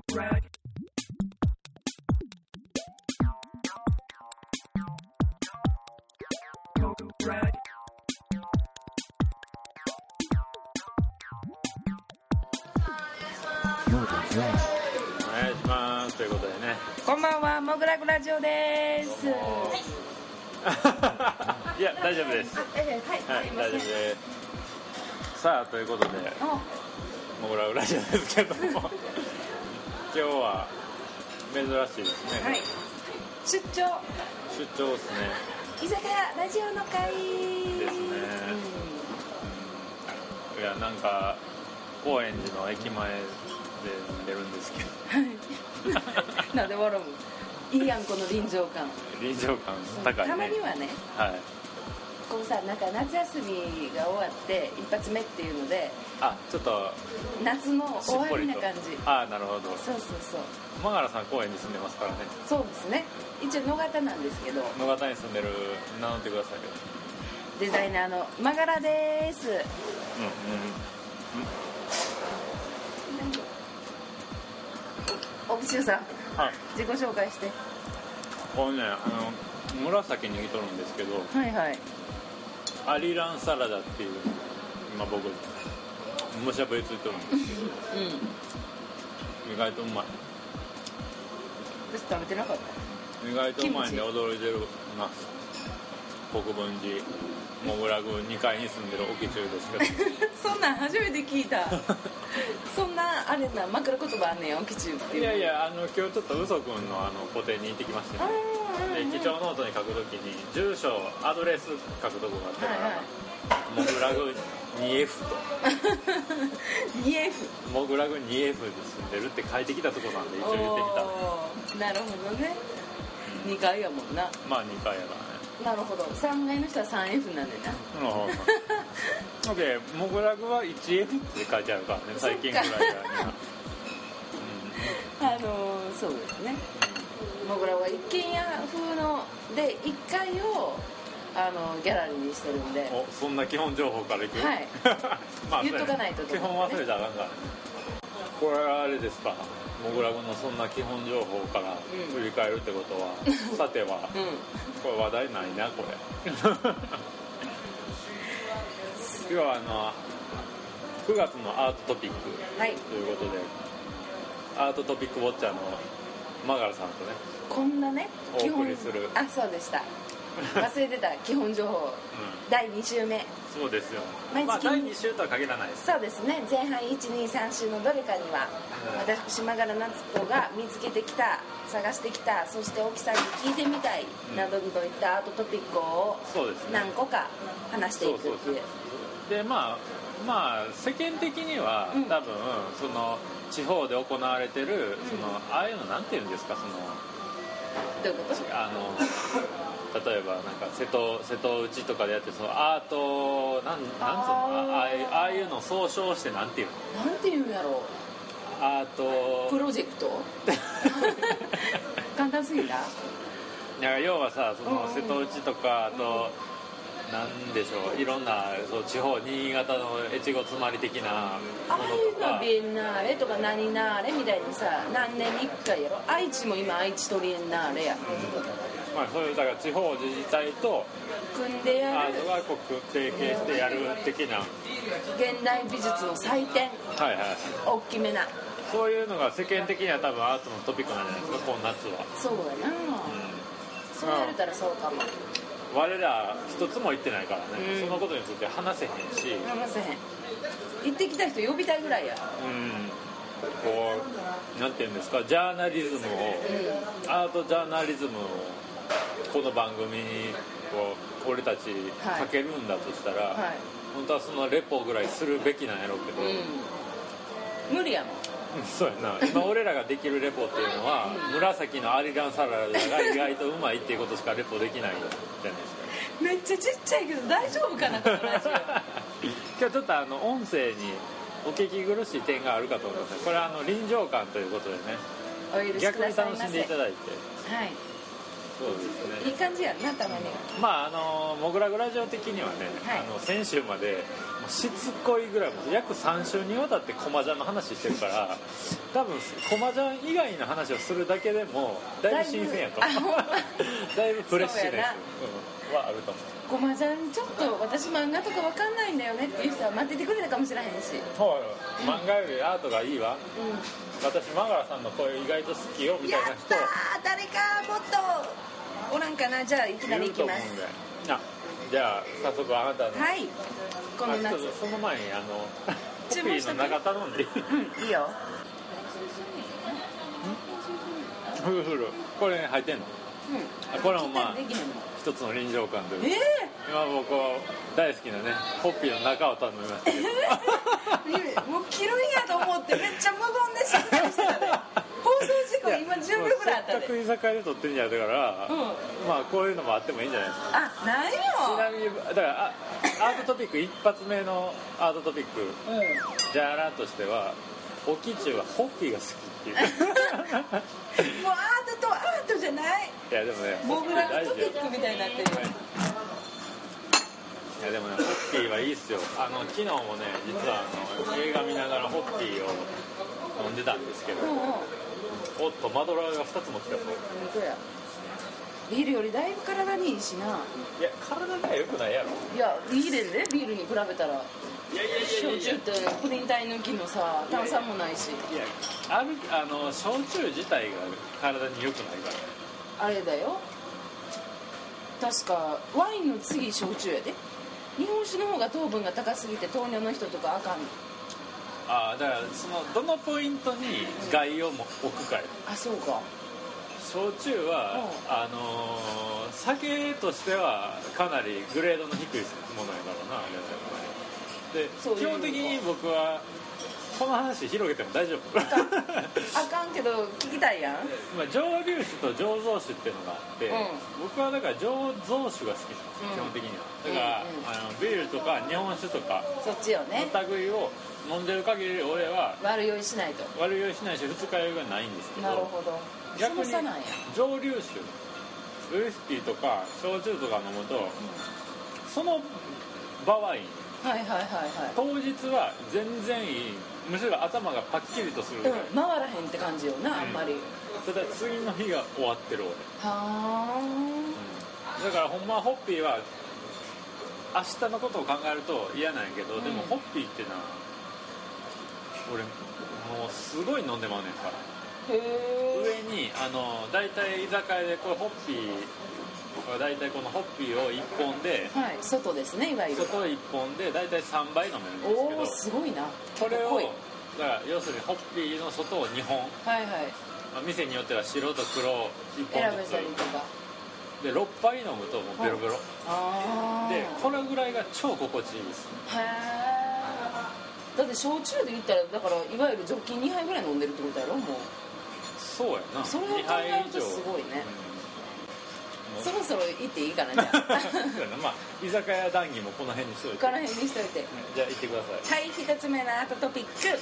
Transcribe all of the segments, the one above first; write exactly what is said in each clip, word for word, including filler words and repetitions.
願いしますということでね。 こんばんは、もぐらぐラジオです。 いや大丈夫です。はい、はい、大丈夫です。さあということで、もぐらぐラジオですけども、今日は珍しいですね。 はい。出張。 出張ですね。 居酒屋ラジオの会ですね。うん、いやなんか高円寺の駅前で飲んでるんですけど。 なんで笑う？いいやんこの臨場感。 臨場感高いね。 たまにはね。はい。こうさ、なんか夏休みが終わって一発目っていうので、 あ、ちょっと夏の終わりな感じ。 あ、なるほど。 そうそうそう。 馬原さん高円に住んでますからね。 そうですね。一応野方なんですけど。 野方に住んでる、名乗ってくださいよ。 デザイナーの馬柄です。うんうん。うん奥州さん、はい、自己紹介して。 これね、あの紫に来とるんですけど、 はいはい、 アリランサラダっていう今僕むしゃぶりついとるんですけど、うん、意外とうまい。 私食べてなかった。 意外とうまいんで驚いてます。国分寺もぐらぐにかいに住んでる沖中ですけどそんなん初めて聞いたそんなあれな枕言葉あんねん沖中っていう。 いやいや、あの今日ちょっと嘘くんのあの個展に行ってきましてね。で記帳ノートに書くときに住所アドレス書くとこがあったから、はいはい、もぐらぐ にエフ とにエフもぐらぐ にエフ で住んでるって書いてきたとこなんで一応言ってみた。 なるほどね、うん、にかいやもんな。 まあにかいやからね。なるほど。さんがいの人は スリーエフ なんでな。なるほど。でもぐらぐは ワンエフ って書いてあるからね、最近ぐらいからね、 うん、あのー、そうですね。もぐらは一軒家風のでいっかいをあのギャラリーにしてるんで。 お、そんな基本情報からいく。はいまあ、言っとかないと、ね、 基本忘れたらあかんからね。これはあれですか、もぐらぐのそんな基本情報から振り返るってことは、うん、さては、うん、これ話題ないなこれ今日はあのくがつのアートトピックということで、はい、アートトピックウォッチャーの馬柄さんとね、 こんなねお送りする。 あ、そうでした、忘れてた基本情報、うん、だいに週目。そうですよ、 まあ、だいに週とは限らないです。 そうですね、前半いち、に、さん週のどれかには、うん、私馬柄夏子が見つけてきた、探してきた、そして沖さんに聞いてみたい、うん、などといったアートトピックを何個か話していくっていう。そうそうそうで、まあまあ世間的には、うん、多分その地方で行われてる、その、うん、ああいうのなんていうんですか、そのどういうこと？ あの例えばなんか瀬戸瀬戸内とかでやってるそのアートなんなんつうの、あああいうのを総称してなんていうの？ なんていうんやろう。 アートプロジェクト？簡単すぎた？いや要はさ、その瀬戸内とかあと。なんでしょう、いろんなそう地方、新潟の越後詰まり的なものとか、 ああいうのビエンナーレとか何ナーレみたいにさ、何年にいっかいやろ。愛知も今愛知トリエンナーレや、 うん、まあそういうだから地方自治体と組んでやる、 アートがこう提携してやる的な現代美術の祭典、はいはい、大きめな、 そういうのが世間的には多分アートのトピックなんじゃないですか、今夏は。 そうやな、うん、そうやれたらそうかも。 我ら一つも行ってないからね、うん、そのことについて話せへんし。 話せへん。行ってきた人呼びたいぐらいや。 うん。こうなんていうんですか、ジャーナリズムを、うん、アートジャーナリズムをこの番組にこう俺たちかけるんだとしたら、はいはい、本当はそのレポぐらいするべきなんやろうけど、 うん、無理やもん。 そうやな、今俺らができるレポっていうのは、うん、紫のアリランサラダが意外とうまいっていうことしかレポできないじゃないですか。 めっちゃちっちゃいけど大丈夫かなこのラジオ今日ちょっとあの音声にお聞き苦しい点があるかと思います。これはあの臨場感ということでね、 お許しくださいませ。 逆に楽しんでいただいて、 はい、 そうですね、 いい感じやな、たまには。 まああのモグラグラジオ的にはね、はい、あの先週までしつこいぐらいも約さん週にわたってコマジャンの話してるから多分コマジャン以外の話をするだけでもだいぶ新鮮やと思うだいぶフレッシュです、うん、はあると思う。 コマジャンちょっと私漫画とかわかんないんだよねっていう人は待っててくれたかもしれへんし、 そう漫画よりアートがいいわ、うん、私マガラさんの声意外と好きよみたいな人やったー誰かもっとおらんかな。じゃあいきなり行きます。 あじゃあ早速あなたのはいこの夏その前にあのコピーの中頼んでいい？ うんいいよ。 フルフルこれ入ってんの？うんこれもまあ一つの臨場感というか、えー、今僕大好きなねホッピーの中を頼みましたけど、 えー、もう切るんやと思ってめっちゃ無言で静かにしてたね放送事故今じゅうびょうぐらいあったで、 せっかく居酒屋で撮ってんやだから、うん、まあこういうのもあってもいいんじゃないですか。 あないよ。 ちなみにだからアートトピック一発目のアートトピック、うん、ジャーラーとしてはオキチュウはホッピーが好きっていうもうアートとアートじゃない。 いやでもねモグラのトピックみたいになってる、はい、 いやでもねホッピーはいいっすよ。あの昨日もね実はあの映画見ながらホッピーを飲んでたんですけど、うんうん、おっとマドラーがふたつも来たぞ。本当や。 ビールよりだいぶ体にいいしな。 いや体が良くないやろ。 いやいいでねビールに比べたら。いやいや焼酎ってプリン体抜きのさ炭酸もないし。いやあるあの焼酎自体が体に良くないから。 あれだよ確かワインの次焼酎やで。日本酒の方が糖分が高すぎて糖尿の人とかあかん。 ああだからそのどのポイントに害をも置くかよ。あそうか。 焼酎は、うん、あのー、酒としてはかなりグレードの低いものやからなあれで基本的に僕はこの話広げても大丈夫。あかん、 あかんけど聞きたいやん。 まあ、蒸留酒と醸造酒っていうのがあって、うん、僕はだから醸造酒が好きなんです、うん、基本的には。だから、うんうん、あのビールとか日本酒とかそっちよねの類を飲んでる限り俺は悪酔いしないと。 悪酔いしないし二日酔いがないんですけど。 なるほど。 逆に蒸留酒ウイスキーとか焼酎とか飲むと、うん、その場合、はいはいはいはい、 当日は全然いい。むしろ頭がパッキリとするぐらい、 うん、回らへんって感じよな、あんまり。 ただ次の日が終わってる俺。 はあ、 うん、だからほんまホッピーは明日のことを考えると嫌なんやけど、うん、でもホッピーってな俺もうすごい飲んでまうねんから。へ上にあの大体居酒屋でこれホッピー大体このホッピーをいっぽんで、 はい、外ですねいわゆる外いっぽんで大体さんばい飲めるんですけど。 おーすごいな。 これをだから要するにホッピーの外をにほん、 はいはい、 まあ、店によっては白と黒いっぽんずつ選べたりとかでろっぱい飲むともうベロベロ、 あでこれぐらいが超心地いいです。 へえ。だって焼酎で言ったらだからいわゆるジョッキにはいぐらい飲んでるってことやろもう。 そうやな。 それを考えるとすごいね、うん、そろそろ行っていいかなじゃあまあ居酒屋談義もこの辺にしといて。 この辺にしといて、 じゃあ行ってください。 はい、一つ目のアートトピック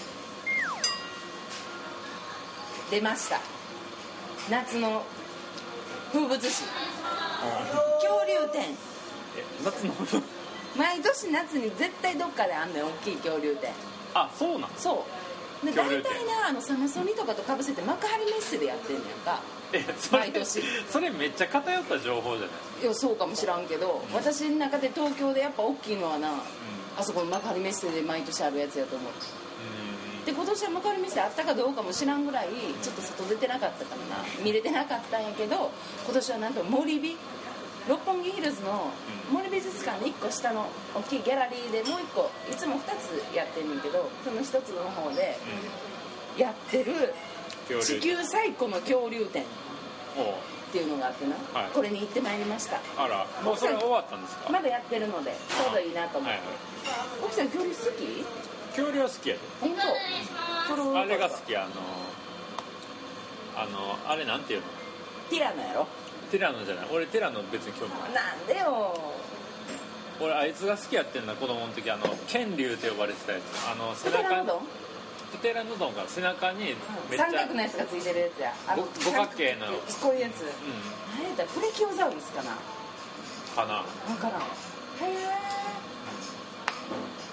出ました。夏の風物詩、恐竜展。 え夏の毎年夏に絶対どっかであんのよ大きい恐竜展。 あ、そうなん。 そうで大体なあのサマソニとかとかぶせて幕張メッセでやってんねんか。 えそれ毎年それめっちゃ偏った情報じゃない。 いやそうかもしらんけど、うん、私の中で東京でやっぱ大きいのはな、うん、あそこの幕張メッセで毎年あるやつやと思う。うん、で今年は幕張メッセあったかどうかも知らんぐらいちょっと外出てなかったからな見れてなかったんやけど、今年はなんと森美六本木ヒルズの森美術館のいっこ下の大きいギャラリーでもういっこいつもふたつやってんねんけど、そのひとつの方でやってる地球最古の恐竜展っていうのがあってな、はい、これに行ってまいりました。 あら、もうそれ終わったんですか。 まだやってるのでちょうどいいなと思って、はいはい、奥さん恐竜好き。 恐竜は好きやで。 本当。 あれが好き。あのあのあれなんていうの。 ティラノやろ。 ティラノじゃない。俺ティラノ別に興味ない。 なんでよ。 俺あいつが好きやってんな子供の時。あの剣竜って呼ばれてたやつ。あの背中にプテラノドンが背中にめっちゃ三角のやつがついてるやつや。 五角形のこういうやつ、うん、何やったらプレキオザウルスかなかな分からん。へえ。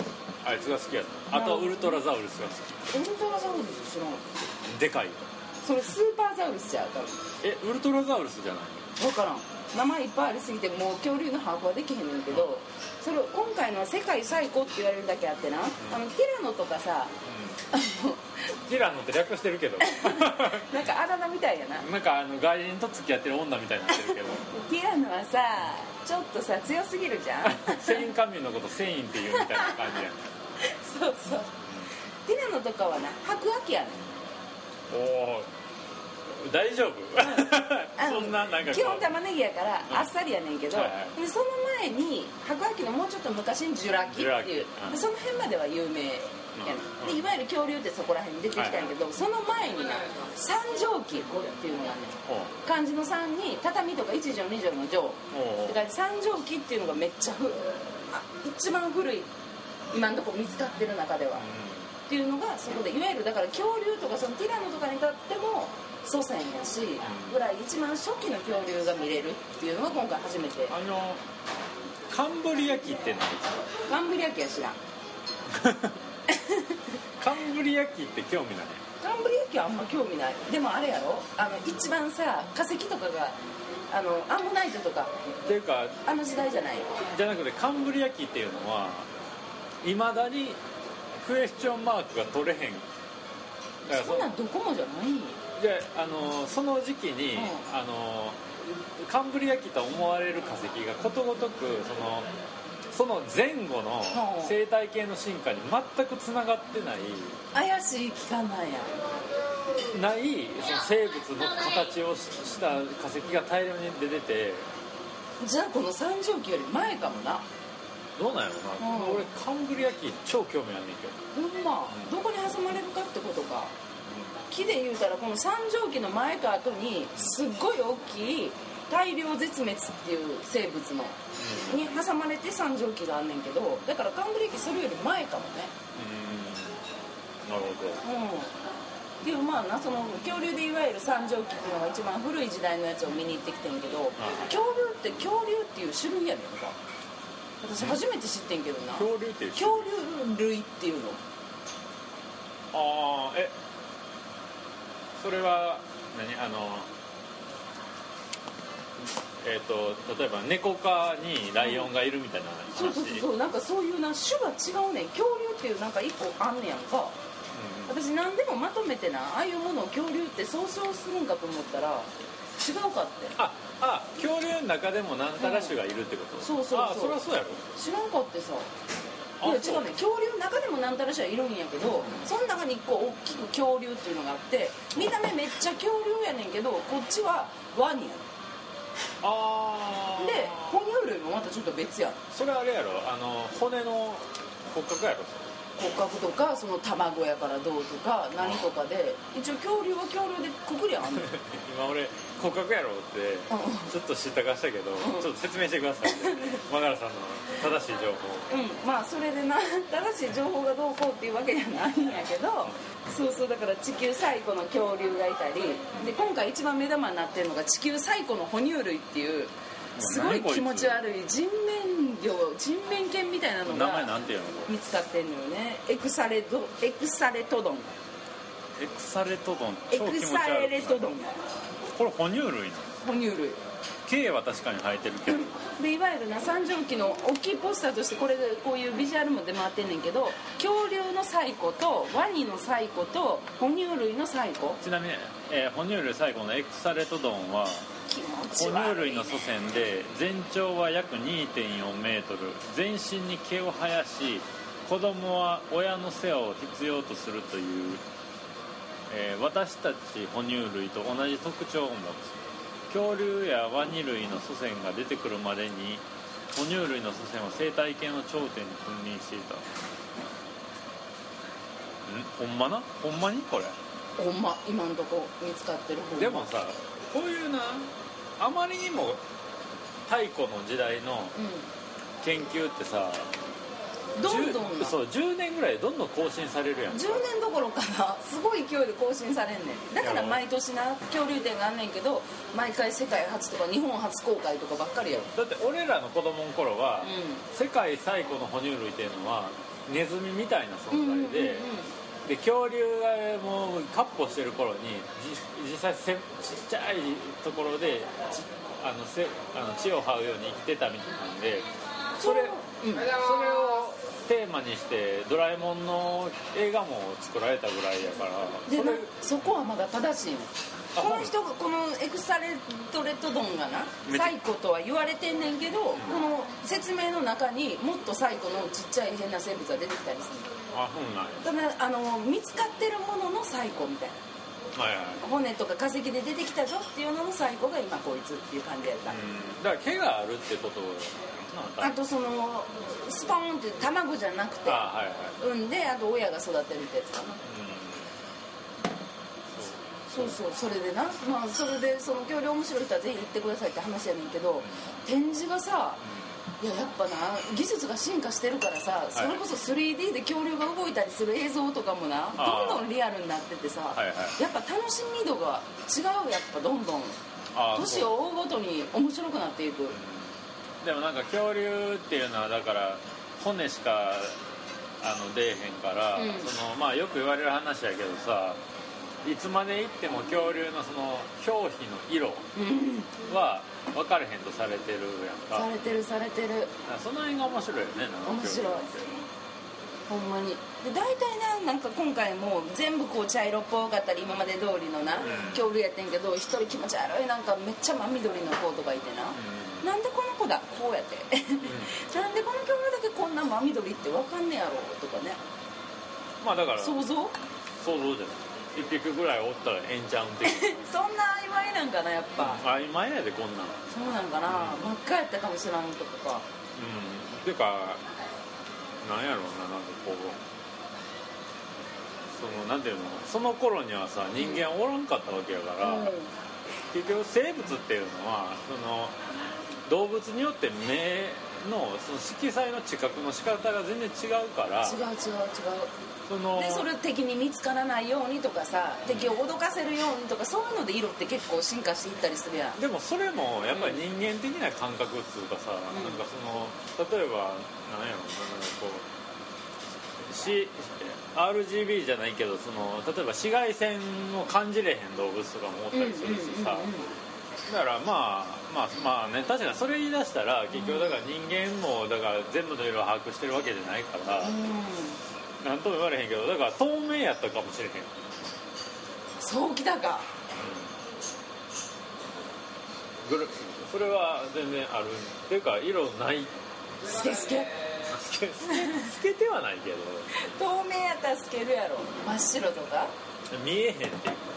あいつが好きやった。あとウルトラザウルスが好き。ウルトラザウルス知らん。 でかい。 それスーパーザウルスちゃう多分。 えウルトラザウルスじゃない？ 分からん。名前いっぱいありすぎてもう恐竜の把握はできへんねんけど、それ今回のは世界最古って言われるだけあってな、うん、あのティラノとかさ、 うん、ティラノって略してるけどなんかあだ名みたいやな。 なんかあの外人と付き合ってる女みたいになってるけどティラノはさちょっとさ強すぎるじゃんセインカミュのことセインっていうみたいな感じやねそうそう、ティラノとかはな白亜紀やねん。 おお大丈夫、うん、そんななんか基本玉ねぎやからあっさりやねんけど、うんはいはい、でその前に白亜紀のもうちょっと昔にジュラ紀っていう、うん、でその辺までは有名やねん、うん、でいわゆる恐竜ってそこら辺に出てきたんやけど、はいはい、その前にな三畳紀っていうのがあんねん。漢字の三に畳とか一畳二畳の畳だから三畳紀っていうのがめっちゃ古あ一番古い今のところ見つかってる中では、うん、っていうのがそこでいわゆるだから恐竜とかそのティラノとかに至っても祖先やしぐらい一番初期の恐竜が見れるっていうのが今回初めて。 あのカンブリア紀って何ですか？ カンブリア紀は知らんカンブリア紀って興味ない？ カンブリア紀はあんま興味ない。でもあれやろあの一番さ化石とかがあのアンモナイトとかっていうかあの時代じゃないじゃなくてカンブリア紀っていうのはいまだにクエスチョンマークが取れへん。 だからそんなんどこもじゃない。 であのその時期に、うん、あのカンブリア紀と思われる化石がことごとくそのその前後の生態系の進化に全くつながってない怪しい期間なんやないその生物の形をした化石が大量に出てて、 じゃあこの三畳紀より前かもな。 どうなんやろな、うん、俺カンブリア紀超興味あんねんけど。ほんま、うん、どこに挟まれるかってことか。木で言うたらこの三畳紀の前か後にすっごい大きい大量絶滅っていう生物のに挟まれて三畳紀があんねんけど、だからカンブリア紀それより前かもね。 うん、なるほど。 うんっていうまあなその恐竜でいわゆる三畳紀っていうのが一番古い時代のやつを見に行ってきてんけど、恐竜って恐竜っていう種類やねんか。私初めて知ってんけどな。 恐竜っていう恐竜類っていうの。 ああえそれは何あのえっ、ー、と例えば猫科にライオンがいるみたいな話、 うん、そうそうそうなんかそういうな種が違うねん。恐竜っていうなんか一個あんねやんか。私何でもまとめてなああいうものを恐竜って総称するんかと思ったら違うかって。 ああ恐竜の中でも何たら種がいるってこと、うん、 そうそうそう。 あそりゃそうやろ。 知らんかってさ。いや違うね恐竜の中でも何たら種はいるんやけど、その中に一個大きく恐竜っていうのがあって見た目めっちゃ恐竜やねんけどこっちはワニやねん。 あで哺乳類もまたちょっと別やん。 それあれやろあの骨の骨格やろ。 骨格とかその卵やからどうとか何とかで一応恐竜は恐竜でくくりあんねん今俺骨格やろってちょっと知ったかしたけど、うん、ちょっと説明してくださいマガラさんの正しい情報。 うんまあそれでな正しい情報がどうこうっていうわけじゃないんやけどそうそうだから地球最古の恐竜がいたりで今回一番目玉になってるのが地球最古の哺乳類っていうすごい気持ち悪い人面魚人面犬みたいなのが見つかってんのよね。エクサレドエクサレトドンエクサレトドンエクサレトドンこれ哺乳類なの？ 哺乳類。 毛は確かに生えてるけどでいわゆるな三畳紀の大きいポスターとしてこれでこういうビジュアルも出回ってんねんけど恐竜の最古とワニの最古と哺乳類の最古。 ちなみに、えー、哺乳類最古のエクサレトドンは哺乳類の祖先で全長は約 にてんよんメートル全身に毛を生やし子供は親の世話を必要とするという、えー、私たち哺乳類と同じ特徴を持つ。恐竜やワニ類の祖先が出てくるまでに哺乳類の祖先は生態系の頂点に君臨していた。んほんまなほんまにこれほんま今んとこ見つかってる。 でもさこういうなあまりにも太古の時代の研究ってさ、 うん、どんどんなそうじゅうねんぐらいでどんどん更新されるやん。 じゅうねんどころかなすごい勢いで更新されんねん。だから毎年な恐竜展があんねんけど毎回世界初とか日本初公開とかばっかりやろ。 だって俺らの子供の頃は、うん、世界最古の哺乳類っていうのはネズミみたいな存在で、うんうんうんうん、で恐竜がもう闊歩してる頃に実際せちっちゃいところであのせあの地を這うように生きてたみたいなんで、それ、うん、それをテーマにしてドラえもんの映画も作られたぐらいやから、 でそれそこはまだ正しいの。この人このエクサレトレトドンがなサイコとは言われてんねんけど、うん、この説明の中にもっとサイコのちっちゃい変な生物が出てきたりする。 あ、そうなんや。 だからあの見つかってるもののサイコみたいな、はいはい、骨とか化石で出てきたぞっていうののサイコが今こいつっていう感じやった、うん、 だから毛があるってことあとそのスポーンって卵じゃなくて、あ、はいはい、産んであと親が育てるってやつかな、うん、そうそう、それでな、まあ、それでその恐竜面白い人はぜひ行ってくださいって話やねんけど、展示がさ、いややっぱな技術が進化してるからさ、それこそ スリーディー で恐竜が動いたりする映像とかもなどんどんリアルになっててさ、はいはい、やっぱ楽しみ度が違う、やっぱどんどん年を追うごとに面白くなっていく。 でもなんか恐竜っていうのはだから骨しかあの出えへんから、うん、そのまあよく言われる話やけどさ、いつまでいっても恐竜のその表皮の色は分かれへんとされてるやんか。 されてるされてる。 その辺が面白いよね。 面白いほんまに。で大体な、なんか今回も全部こう茶色っぽかったり今まで通りのな、うん、恐竜やってんけど、一人気持ち悪いなんかめっちゃ真緑の子とかいてな、うん、なんでこの子だこうやって、うん、なんでこの恐竜だけこんな真緑って分かんねやろとかね。 まあだから想像想像じゃない、一匹ぐらいおったらええんちゃうんってそんな曖昧なんかな、やっぱ、 うん、曖昧やでこんなん。 そうなんかな、うん、真っ赤やったかもしれんとか。 うんてかなんやろうな、なんかこうそのなんていうの、その頃にはさ人間おらんかったわけやから、うん、結局生物っていうのはその動物によって目のその色彩の知覚の仕方が全然違うから。 違う違う違う。 そのでそれ敵に見つからないようにとかさ、敵を脅かせるようにとか、そういうので色って結構進化していったりするやん。 でもそれもやっぱり人間的な感覚っていうかさ、うん、なんかその例えば何やろう、こう、C、アールジービー じゃないけど、その例えば紫外線を感じれへん動物とかもおったりするしさ、だからまあまあまあね、確かにそれ言い出したら結局だから人間もだから全部の色を把握してるわけじゃないから、うん、なんとも言われへんけど、だから透明やったかもしれへん。 そうきたか、 うん、それは全然あるっていうか、色ないスケスケスケスケてはないけど透明やったらスケるやろ、真っ白とか見えへんっていうか、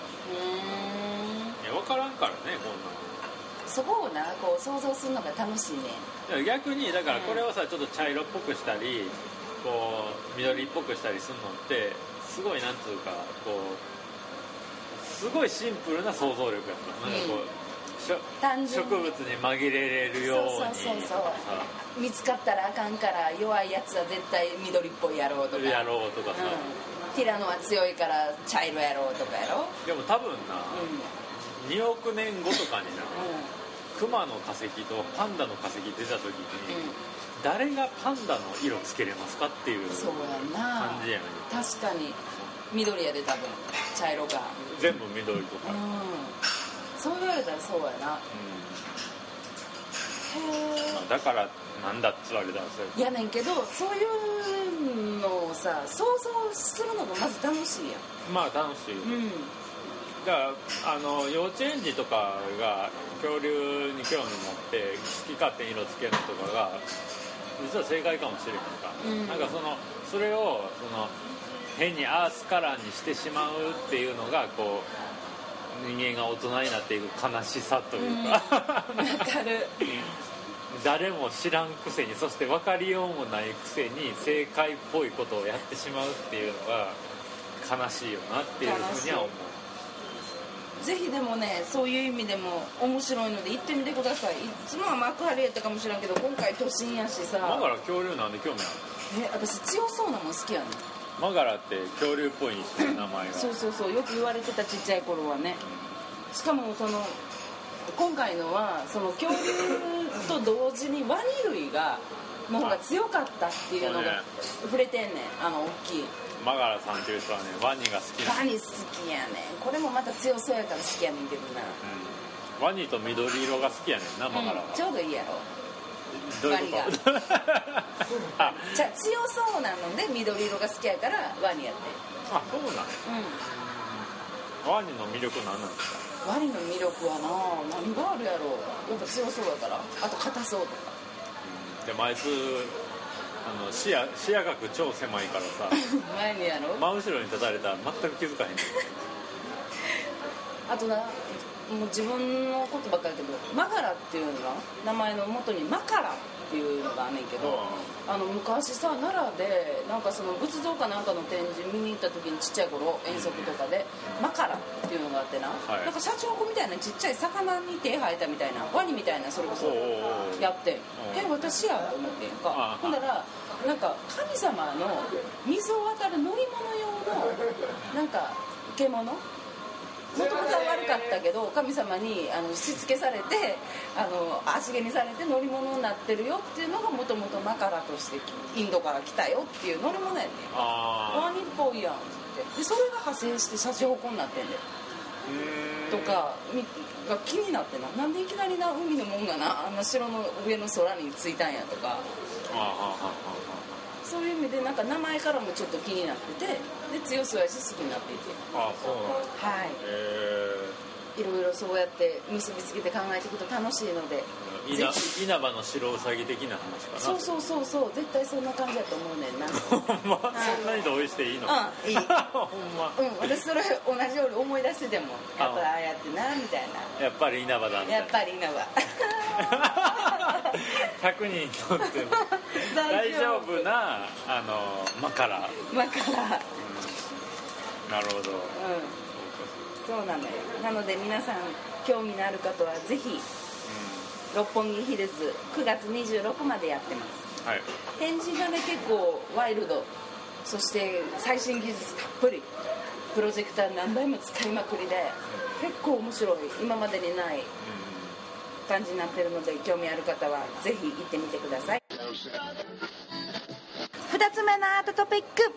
いや分からんからね、こんなの。 そこをなこう想像するのが楽しいね。 逆にだからこれをさ、ちょっと茶色っぽくしたりこう緑っぽくしたりするのってすごいなんつうか、こうすごいシンプルな想像力やった、うん、なんかこう植物に紛れれるように、そうそうそうそう見つかったらあかんから弱いやつは絶対緑っぽいやろうとかやろうとかさ、 うん、ティラノは強いから茶色やろうとかやろ。 でも多分な、うん、におくねんごとかにな、うん、クマの化石とパンダの化石出た時に、うん、誰がパンダの色つけれますかっていう感じやね。 確かに緑やで、多分茶色が全部緑とか、うん、 そう言われたらそうやな、 うん、へえ。だからなんだっつわれたんですよ。 やねんけど、そういうのをさ想像するのがまず楽しいやん。 まあ楽しい、うん、だからあの幼稚園児とかが恐竜に興味持って好き勝手に色つけるのとかが実は正解かもしれへんか、うん、なんかそのそれをその変にアースカラーにしてしまうっていうのがこう人間が大人になっていく悲しさというか、 うん、分かる誰も知らんくせに、そして分かりようもないくせに正解っぽいことをやってしまうっていうのが悲しいよなっていうふうには思う。 ぜひでもね、そういう意味でも面白いので行ってみてください。いつもは幕張やったかもしれんけど、今回都心やしさ。 マガラ恐竜なんで興味ある？え、私強そうなもん好きやねん。 マガラって恐竜っぽい名前がそうそうそう、よく言われてたちっちゃい頃はね。しかもその今回のはその恐竜と同時にワニ類がの方が強かったっていうのが触れてんねん、あの大きいマガラさんっていう人はねワニが好きなワニ好きやねん。これもまた強そうやから好きやねんけどな、 うん、ワニと緑色が好きやねんな、マガラは、 うん、ちょうどいいやろどういうことあじゃあ強そうなので緑色が好きやからワニやって。 あ、そうなん、 うん、 ワニの魅力何なんですか？ ワニの魅力はな何があるやろう。やっぱ強そうやから。あと硬そうとか、 うん、でもあいつあの視野、視野角超狭いからさ前にやろ真後ろに立たれたら全く気づかへんあとな、もう自分のことばっかりだけどマガラっていうのが名前の元にマカラっていうのがあんねんけど、うん、あの昔さ奈良でなんかその仏像かなんかの展示見に行った時にちっちゃい頃遠足とかでマカラっていうのがあってな、はい、なんかシャチホコみたいなちっちゃい魚に手生えたみたいなワニみたいなそれこそやってえ私やと思ってんか。ほんだらなんか神様の水を渡る乗り物用のなんか獣もともとは悪かったけど神様にあのしつけされてあの足毛にされて乗り物になってるよっていうのがもともとマカラとしてインドから来たよっていう乗り物やねん。ワニっぽいやんってでそれが派生してシャチホコになってんでとかが気になってな。なんでいきなりな海のもんがなあんな城の上の空についたんやとかそういう意味でなんか名前からもちょっと気になっててで強そうやし好きになっていて。 ああそうなんだ。 はい、えー、いろいろそうやって結びつけて考えていくと楽しいので稲葉の白うさぎ的な話かな。 そうそうそうそう絶対そんな感じだと思うねんなほんま、はい、そんなに同意していいの？ うんいいほんまうん私それ同じように思い出しててもやっぱああやってなみたいなやっぱり稲葉だみたいな。 やっぱり稲葉ひゃくにんとっても大丈夫なあのマカラマカラ、 うん、なるほど、うん、 そうなのよ。なので皆さん興味のある方はぜひ、うん、六本木ヒルズくがつにじゅうろくまでやってます、はい、展示がね結構ワイルドそして最新技術たっぷりプロジェクター何台も使いまくりで結構面白い今までにない、うん感じになってるので興味ある方はぜひ行ってみてください。ふたつめのアートトピック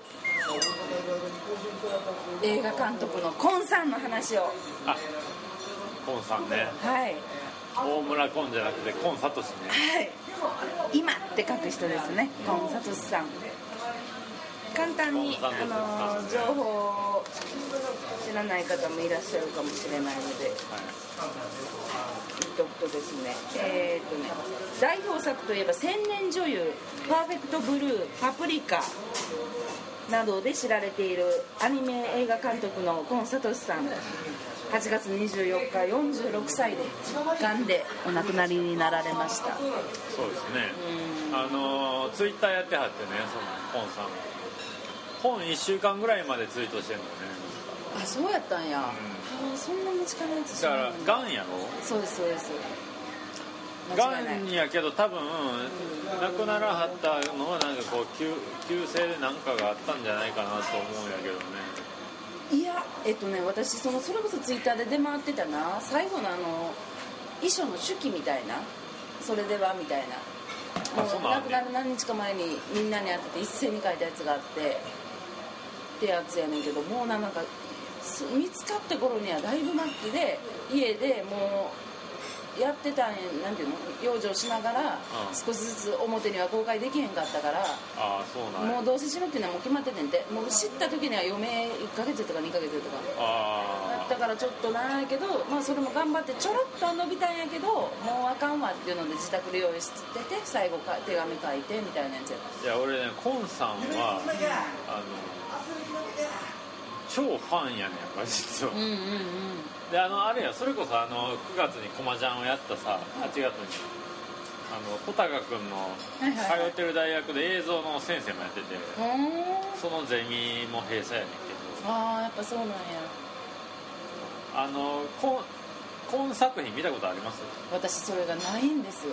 映画監督のコンさんの話を。 あコンさんね。 はい大村コンじゃなくてコンサトシね。 はい今って書く人ですね。コンサトシさん簡単にあの情報を知らない方もいらっしゃるかもしれないので、はい言っておくとですね、えーっとね代表作といえば千年女優パーフェクトブルーパプリカなどで知られているアニメ映画監督のコンサトシさんはちがつにじゅうよっかよんじゅうろくさいでがんでお亡くなりになられました。 そうですね。あのツイッターやってはってねそのコンさん本いっしゅうかんぐらいまでツイートしてんのね。 あそうやったんや、うん、あそんなに近いやつだからがんやろ。 そうですそうですがんやけど多分、うん、亡くならはったのはなんかこう 急, 急性で何かがあったんじゃないかなと思うんやけどね。 いやえっとね私そのそれこそツイッターで出回ってたな最後のあの遺書の手記みたいなそれではみたいなもう亡くなる何日か前にみんなに会ってて一斉に書いたやつがあってってやつやねんけどもうなんか見つかった頃にはだいぶ末期で家でもうやってたんやなんていうの養生しながら少しずつ表には公開できへんかったからあそうなんもうどうせ死ぬっていうのはもう決まっててんてもう知った時には余命いっかげつとかにかげつとかあだからちょっとなんやけど、まあ、それも頑張ってちょろっと伸びたんやけどもうあかんわっていうので自宅で用意してて最後か手紙書いてみたいなやつやった。 いや俺ねコンさんはあの超ファンやねんか実は、うんうんうん、であのあれやそれこそあのくがつにコマジャンをやったさはちがつにあの小高君の通ってる大学で映像の先生もやってて、はいはいはい、そのゼミも閉鎖やねんけどああやっぱそうなんやあのコン、コン作品見たことあります？ 私それがないんですよ、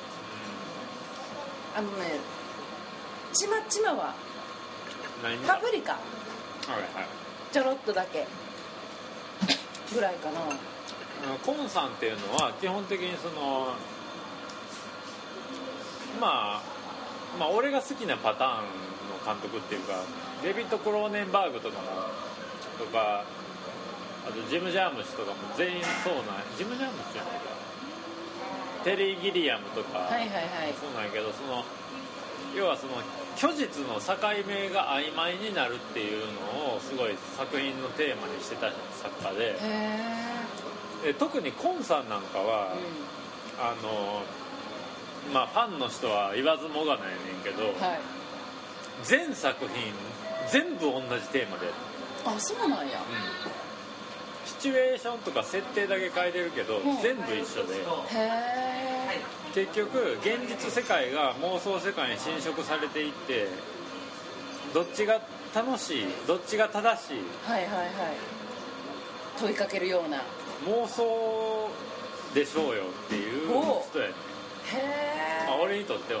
うん、あのねちまちまはパプリカはいはいちょろっとだけぐらいかな。 コンさんっていうのは基本的にそのまあまあ俺が好きなパターンの監督っていうか、デビッド・クローネンバーグとかもとか、あとジム・ジャームシとかも全員そうな、ジム・ジャームシじゃないか、テリー・ギリアムとか、 はいはいはい、 そうなんやけど、その要はその虚実の境目が曖昧になるっていうのをすごい作品のテーマにしてた作家で、で特にコンさんなんかは、うん、あのまあファンの人は言わずもがないねんけど、はい、全作品全部同じテーマで、 あ、そうなんや、うん、 シチュエーションとか設定だけ変えてるけど、うん、全部一緒で、へー、結局現実世界が妄想世界に侵食されていって、どっちが楽しい、どっちが正しい、 はいはいはい、問いかけるような、 妄想でしょうよっていう人やね。へー、まあ、俺にとっては、うん、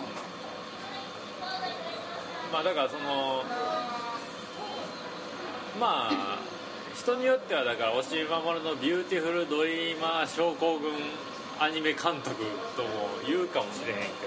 まあだからそのまあ人によってはだから押井守のビューティフルドリーマー症候群アニメ監督とも言うかもしれへんけ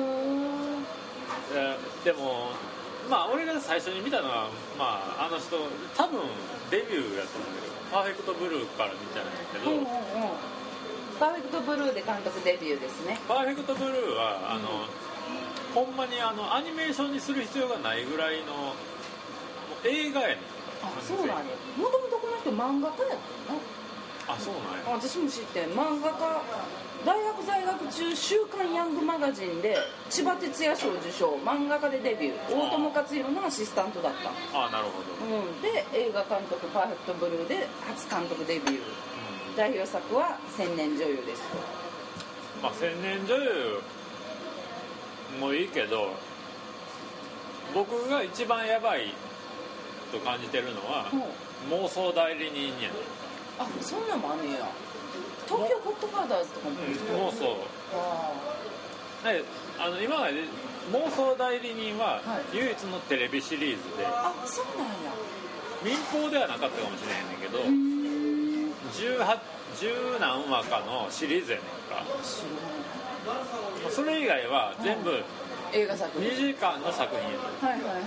ど、でもまあ俺が最初に見たのは、まあ、あの人多分デビューやと思うけど、パーフェクトブルーから見たんやけど、うんうんうん、 パーフェクトブルーで監督デビューですね。 パーフェクトブルーはあの、うん、ほんまにあのアニメーションにする必要がないぐらいの映画やねん。 あ、そうなんや。もともとこの人漫画家やったの？ あ、そうなんや。 私も知ってん。漫画家、大学在学中週刊ヤングマガジンで千葉哲也賞受賞、漫画家でデビュー、大友克洋のアシスタントだった。 ああ、なるほど、 うん、で映画監督パーフェクトブルーで初監督デビュー、うん、代表作は千年女優です。 まあ千年女優もいいけど、僕が一番やばいと感じてるのは、うん、妄想代理人やね。 あ、そんなんもあんねや。東京ゴッドファーダーズとかも、うん、 妄想、ああの今まで妄想代理人は唯一のテレビシリーズで、はい、 あ、そうなんや。 民放ではなかったかもしれへんねんけど、十何話かのシリーズやねんか。それ以外は全部映画作品、 にじかんの作品やねん。 はいはいはい。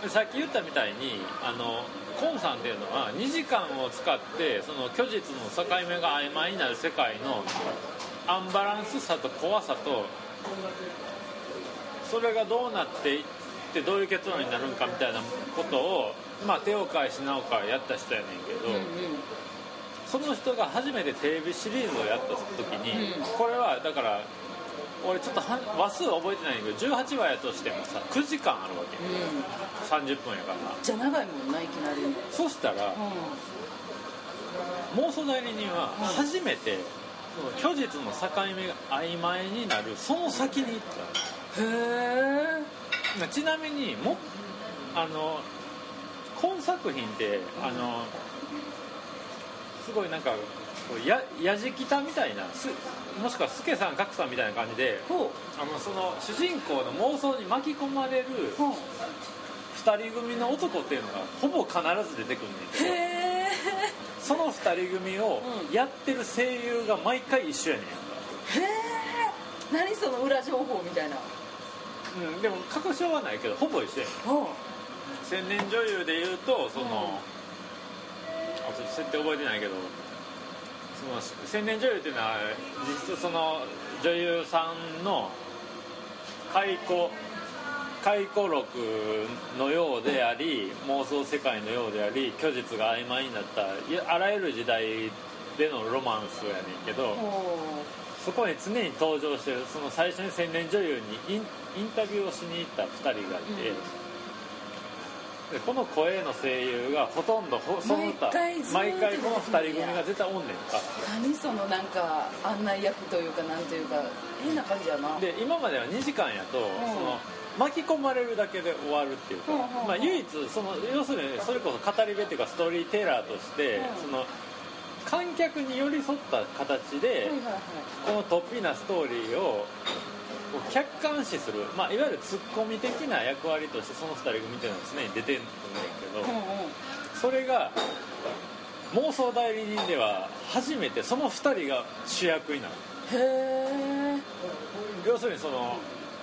さっき言ったみたいに、あのコンさんっていうのはにじかんを使ってその虚実の境目が曖昧になる世界のアンバランスさと怖さと、それがどうなっていってどういう結論になるんかみたいなことを、まあ、手を変え品を変えやった人やねんけど、うんうん、その人が初めてテレビシリーズをやった時に、うん、これはだから俺ちょっと話数は覚えてないんだけどじゅうはちわやとしてもさくじかんあるわけ、うん、さんじゅっぷんやからじゃ長いもんないきなり。 そしたら、うん、妄想代理人は初めて、うん、その虚実の境目が曖昧になるその先に行った。 へえ。ちなみにもあの今作品ってあのすごいなんかややじきたみたいな、もしくはスケさん格さんみたいな感じで、あのその主人公の妄想に巻き込まれるふたり組の男っていうのがほぼ必ず出てくるんだけど、へー、そのふたり組をやってる声優が毎回一緒やねんか。 へえ。何その裏情報みたいな。 うん、でも確証はないけどほぼ一緒やねん。千年女優でいうとその、うん、あちょっと設定覚えてないけど、その千年女優っていうのは実質その女優さんの回顧回顧録のようであり妄想世界のようであり虚実が曖昧になったあらゆる時代でのロマンスやねんけど、そこに常に登場してるその最初に千年女優にイン、インタビューをしに行ったふたりがいて、うんでこの声の声優がほとんどその他毎回このふたり組が絶対おんねんか。 何そのなんか案内役というかなんというか変な感じやな。 で今まではにじかんやと、うん、その巻き込まれるだけで終わるっていうか、うんうんうん、まあ、唯一その要するにそれこそ語り部っていうかストーリーテラーとして、うん、その観客に寄り添った形で、はいはいはい、この突飛なストーリーを客観視する、まあ、いわゆるツッコミ的な役割としてそのふたり組っていうのは常に出てるんだけど、うんうん、それが妄想代理人では初めてそのふたりが主役になる。 へー。 要するにその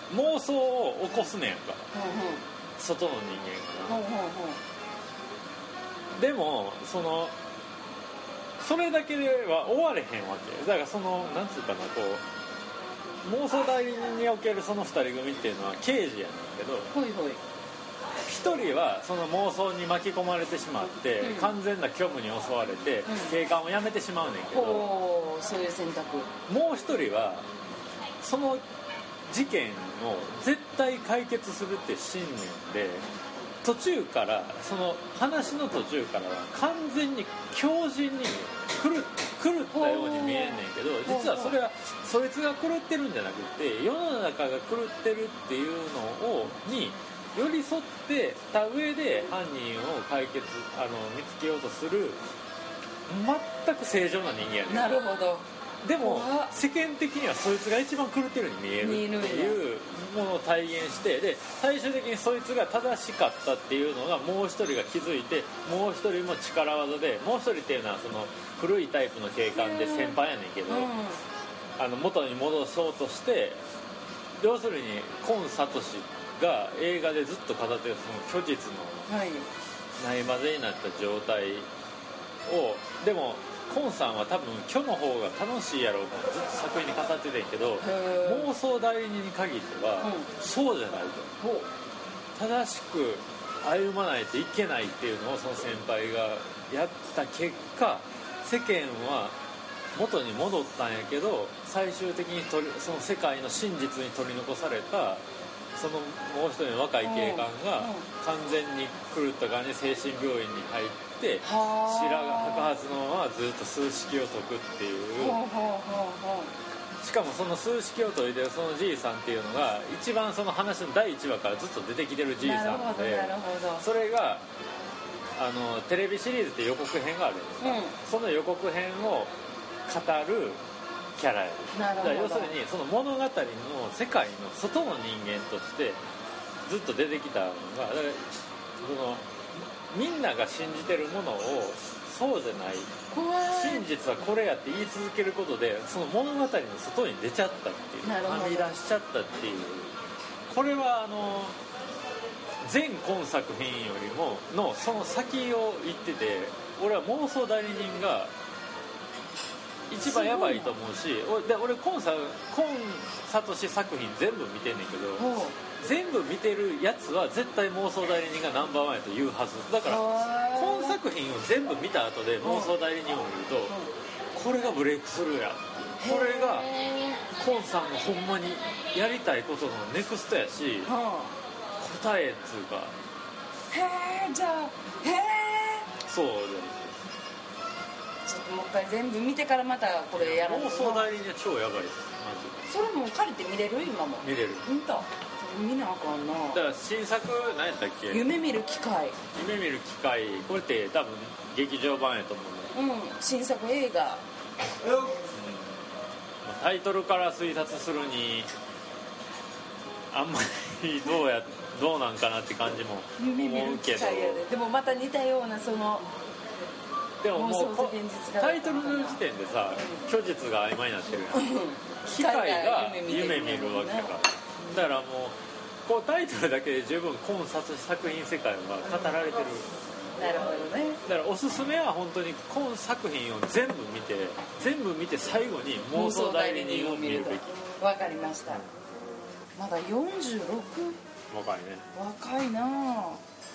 妄想を起こすねんか、 ほうほう外の人間がな、 ほうほうほうでもそのそれだけでは終われへんわけだから、そのなんつうかな、こう妄想代理人におけるそのふたり組っていうのは刑事やねんけど、 ほいほいひとりはその妄想に巻き込まれてしまって、うん、完全な虚無に襲われて、うん、警官を辞めてしまうねんけど、 ほうそういう選択。 もうひとりはその事件を絶対解決するって信念で、途中からその話の途中からは完全に強靭に狂ったように見えんねんけど、実はそれはそいつが狂ってるんじゃなくて、世の中が狂ってるっていうのをに寄り添ってた上で犯人を解決あの見つけようとする全く正常な人間やねん。 なるほど。 でも世間的にはそいつが一番狂ってるように見えるっていうものを体現して、で最終的にそいつが正しかったっていうのがもう一人が気づいて、もう一人も力技で、もう一人っていうのはその古いタイプの警官で先輩やねんけど、うん、あの元に戻そうとして、要するに今聡が映画でずっと語ってるその虚実のないまぜになった状態を、でもコンさんは多分虚の方が楽しいやろうとずっと作品に語ってたけど、妄想代理人に限っては、うん、そうじゃないと、正しく歩まないといけないっていうのをその先輩がやった結果、世間は元に戻ったんやけど、最終的に取りその世界の真実に取り残されたそのもう一人の若い警官が完全に狂った感じで精神病院に入って白髪白髪のままずっと数式を解くっていう。しかもその数式を解いてるそのじいさんっていうのが一番その話のだいいちわからずっと出てきてるじいさんで、それがあのテレビシリーズって予告編があるんですか、うん、その予告編を語るキャラやだから要するにその物語の世界の外の人間としてずっと出てきたのが、だからそのみんなが信じてるものをそうじゃない、真実はこれやって言い続けることでその物語の外に出ちゃったっていう、はみ出しちゃったっていう、これはあの全今作品よりものその先を言ってて、俺は妄想代理人が一番やばいと思うし、で俺今さ今聡作品全部見てんねんけど、全部見てるやつは絶対妄想代理人がナンバーワンやと言うはずだから、今作品を全部見た後で妄想代理人を見ると、これがブレイクスルーや、これが今さんがほんまにやりたいことのネクストやし、答えっつうか、 へえ、じゃあへえ、 そうでちょっともう一回全部見てからまたこれやろう。 妄想代理人は超やばいですマジで。それも借りて見れる？今も見れる。 見た見なあかんな。 だから新作何やったっけ、 夢見る機会。 夢見る機会、これって多分劇場版やと思うね。うん、新作映画、うん、 タイトルから推察するにあんまりどうやどうなんかなって感じも思うけど、 でもまた似たようなそのでももうタイトルの時点でさ、虚実が曖昧になってるやん機械が夢見るわけだから、だからもうこうタイトルだけで十分今作品世界は語られてる。 なるほどね。 だからおすすめは本当に今作品を全部見て全部見て最後に妄想代理人を見るべき。 わかりました。まだよんじゅうろく。 若いね。 若いなあ。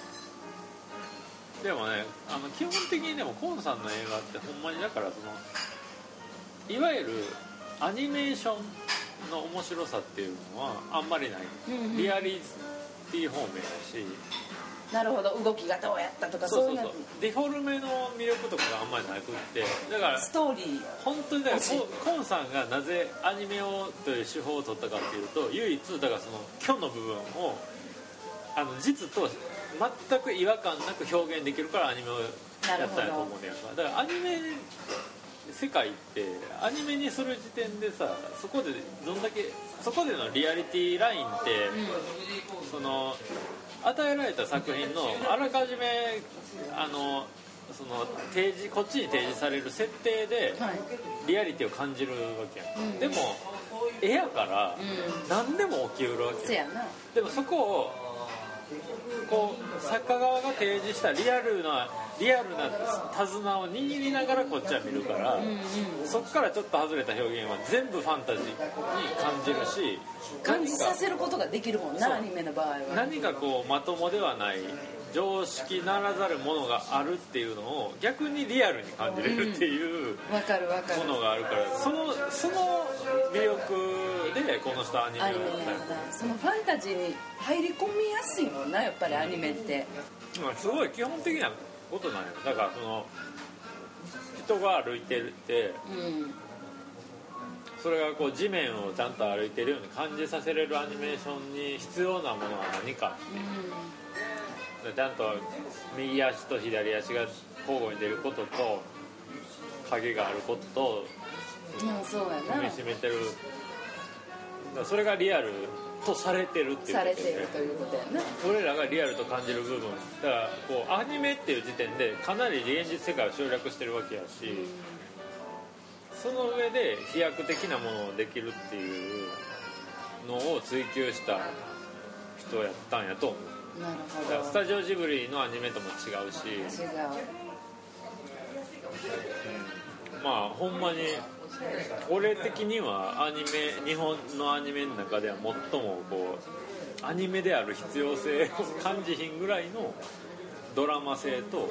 でもね、あの基本的にでもコンさんの映画ってほんまにだからそのいわゆるアニメーションの面白さっていうのはあんまりない、うんうん、リアリティ方面だし、 なるほど、動きがどうやったとかそうそうそう、デフォルメの魅力とかがあんまりなくって、だからストーリー本当にだからコンさんがなぜアニメをという手法を取ったかっていうと、唯一だからその虚の部分をあの実と全く違和感なく表現できるからアニメをやったんやと思うねんか。だからアニメ世界ってアニメにする時点でさ、そこでどんだけそこでのリアリティラインって、うん、その与えられた作品のあらかじめあのその提示こっちに提示される設定でリアリティを感じるわけやん、うん、でも絵やから何でも起きうるわけ、 そうやな。 でもそこをこう作家側が提示したリアルなリアルな手綱を握りながらこっちは見るから、うんうん、そこからちょっと外れた表現は全部ファンタジーに感じるし、 感じさせることができるもんな、アニメの場合は。 何かこうまともではない常識ならざるものがあるっていうのを逆にリアルに感じれるっていうものがあるから、そのその魅力でこの人アニメをやった。 そのファンタジーに入り込みやすいもんな、やっぱりアニメって。 すごい基本的なことなんよ。だからその人が歩いてるって、うん、それがこう地面をちゃんと歩いてるように感じさせれるアニメーションに必要なものは何か、うん、ちゃんと右足と左足が交互に出ることと影があることと踏みしめてる、それがリアルとされてるっていうされてるということやな。 俺らがリアルと感じる部分だからこうアニメっていう時点でかなり現実世界を省略してるわけやし、うん、その上で飛躍的なものをできるっていうのを追求した人やったんやと思う。 なるほど。 だからスタジオジブリのアニメとも違うし、違う、うん、まあほんまに俺的にはアニメ日本のアニメの中では最もこうアニメである必要性を感じひんぐらいのドラマ性と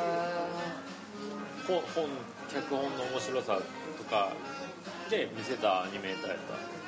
本脚本の面白さとかで見せたアニメーターやった。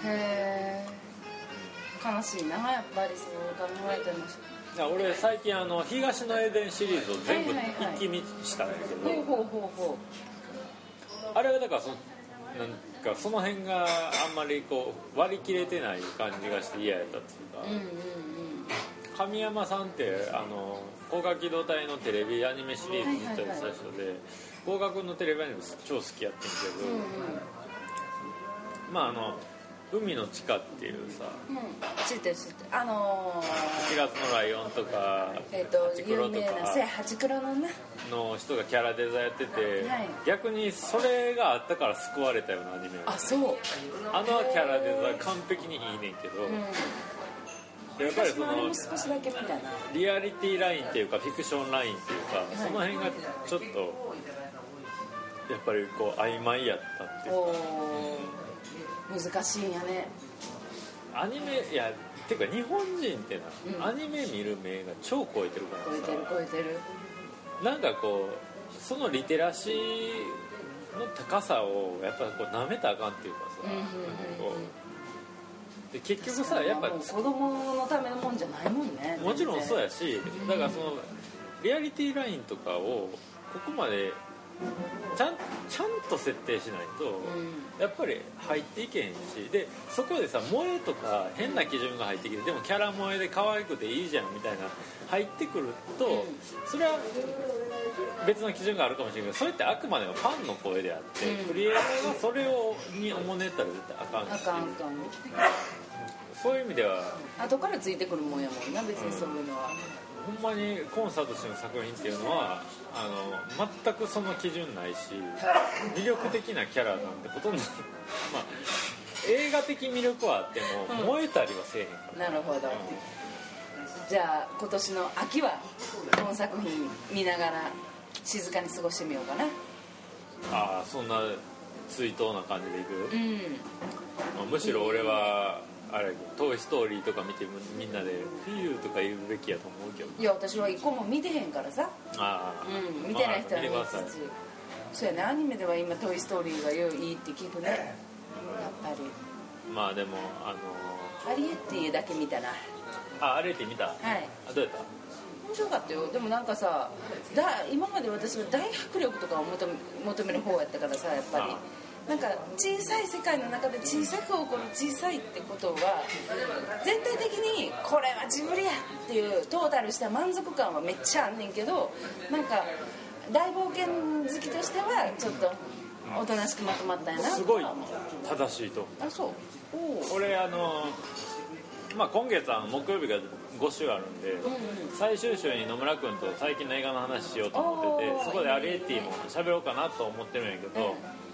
へー、悲しいな、やっぱりそう考えてます。 俺最近あの東のエデンシリーズを全部一気見したんだけど、 ほうほうほうほうあれはだからそのなんかその辺があんまりこう割り切れてない感じがして嫌やったっていうか、うんうんうん、神山さんってあの高架機動隊のテレビアニメシリーズに出たりした人で、高架君のテレビアニメ超好きやってんけど、うんうん、まああの海の地下っていうさ、うん、 知ってる知ってる、あのー、はちがつのライオンとか、 えー、とハチクロとか有名なせやハチクロのねの人がキャラデザやってて、はい、逆にそれがあったから救われたようなアニメ。 あ、そうあのキャラデザ完璧にいいねんけど、うん、やっぱりその少しだけみたいなリアリティラインっていうかフィクションラインっていうか、はい、その辺がちょっとやっぱりこう曖昧やったっていうか、 難しいんやねアニメ。いやっていうか日本人ってな、うん、アニメ見る目が超超えてるからさ、 超えてる超えてる。 なんかこうそのリテラシーの高さをやっぱこう舐めたらあかんっていうかさ、うんうんうんうん、こうで結局さやっぱ子供のためのもんじゃないもんね。 もちろんそうやし、だからそのリアリティラインとかをここまでちゃん、ちゃんと設定しないと、うん、やっぱり入っていけへんし、でそこでさ萌えとか変な基準が入ってきて、でもキャラ萌えで可愛くていいじゃんみたいな入ってくると、うん、それは別の基準があるかもしれないけど、それってあくまでもファンの声であって、うん、クリエイターがそれをにおもねったら絶対あかんし、 あかんあかん、 そういう意味では後からついてくるもんやもんな、別にそういうのは、 うん、ほんまにコンサートしての作品っていうのはあの全くその基準ないし、魅力的なキャラなんてほとんどまあ映画的魅力はあっても、うん、燃えたりはせえへんから。 なるほど、うん、じゃあ今年の秋は本作品見ながら静かに過ごしてみようかな。 ああ、そんな追悼な感じでいく、うんまあ、むしろ俺はあれトイストーリーとか見てみんなでフィーユーとか言うべきやと思うけど、 いや私は一個も見てへんからさ。 ああ、 うん、見てない人は見つつ、そうやね、アニメでは今トイストーリーが良いって聞くね、やっぱり。 まあでもあのアリエッティだけ見たな。 あ、アリエッティ見た。 はい。 あ、どうやった？ 面白かったよ。でもなんかさ、だ今まで私は大迫力とかを求め、求める方やったからさ、やっぱりなんか小さい世界の中で小さく起こる小さいってことは全体的にこれはジブリやっていうトータルした満足感はめっちゃあんねんけど、なんか大冒険好きとしてはちょっとおとなしくまとまったんやな。 すごい正しいと。 あ、そう。 お俺あのまあ今月は木曜日がご週あるんで、うんうん、最終週に野村君と最近の映画の話しようと思ってて、そこでアリエッティも喋ろうかなと思ってるんやけど、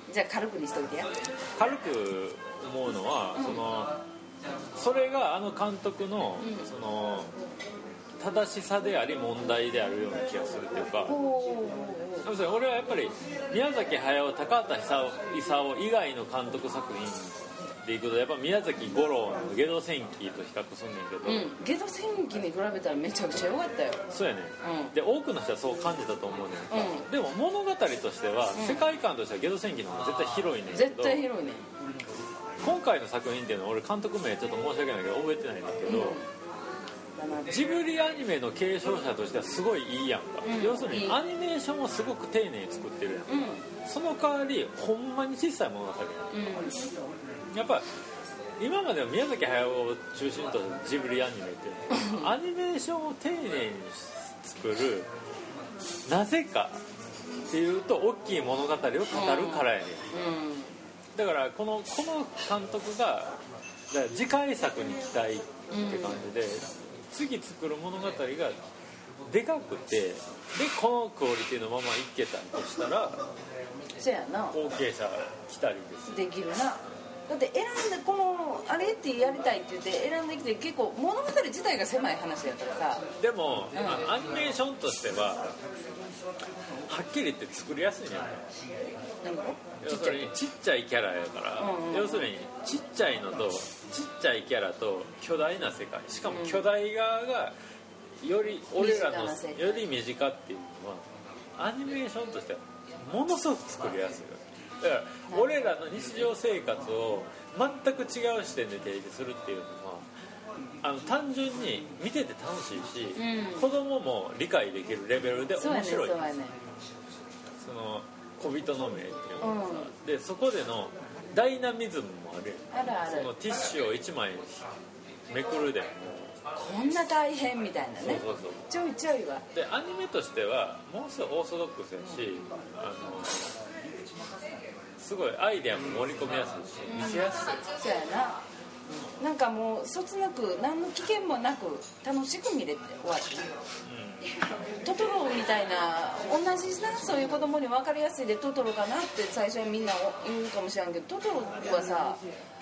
じゃあ軽くにしといてや。 軽く思うのは、うん、そのそれがあの監督の、うん、その正しさであり問題であるような気がするっていうか、俺はやっぱり宮崎駿、高畑勲以外の監督作品でいくとやっぱ宮崎吾郎のゲド戦記と比較すんねんけど、 うん、ゲド戦記に比べたらめちゃくちゃ良かったよ。 そうやね、うん、で多くの人はそう感じたと思うねん、うん、でも物語としては、うん、世界観としてはゲド戦記の方が絶対広いねんけど、 絶対広いねん。 今回の作品っていうのは俺監督名ちょっと申し訳ないけど覚えてないんだけど、うん、ジブリアニメの継承者としてはすごいいいやんか、うん、要するにアニメーションをすごく丁寧に作ってるやん、うん、その代わりほんまに小さい物語やん、うん、やっぱ今までは宮崎駿を中心としたジブリアニメっていうのはアニメーションを丁寧に作るなぜかっていうと大きい物語を語るからやねん、うんうん、だからこの、この監督がだから次回作に期待って感じで、うん、次作る物語がでかくてでこのクオリティのままいけたとしたらそうやな後継者来たりですできるな。だって選んでこのあれってやりたいって言って選んできて結構物語自体が狭い話やからさ。 でも、うん、アニメーションとしてははっきり言って作りやすいねん。要するにちっちゃいキャラやから、うんうん、要するにちっちゃいのとちっちゃいキャラと巨大な世界、しかも巨大側がより俺らのより身近っていうのはアニメーションとしてはものすごく作りやすいわけだから俺らの日常生活を全く違う視点で提示するっていうのはあの単純に見てて楽しいし、うん、子供も理解できるレベルで面白いんです。そうやね、そうやね。その小人の目っていうのがさ、うん、でそこでのダイナミズムもある。 あるある。 そのティッシュをいちまいめくるでもこんな大変みたいなね。 そうそうそう。 ちょいちょいは。 でアニメとしてはもうすぐオーソドックスやし、あのすごいアイデアも盛り込みやすいし見せやすい、 うん、そうやな。なんかもうそつなく何の危険もなく楽しく見れて終わり、うん、トトロみたいな同じなそういう子供に分かりやすいでトトロかなって最初にみんな言うかもしれんけどトトロはさ、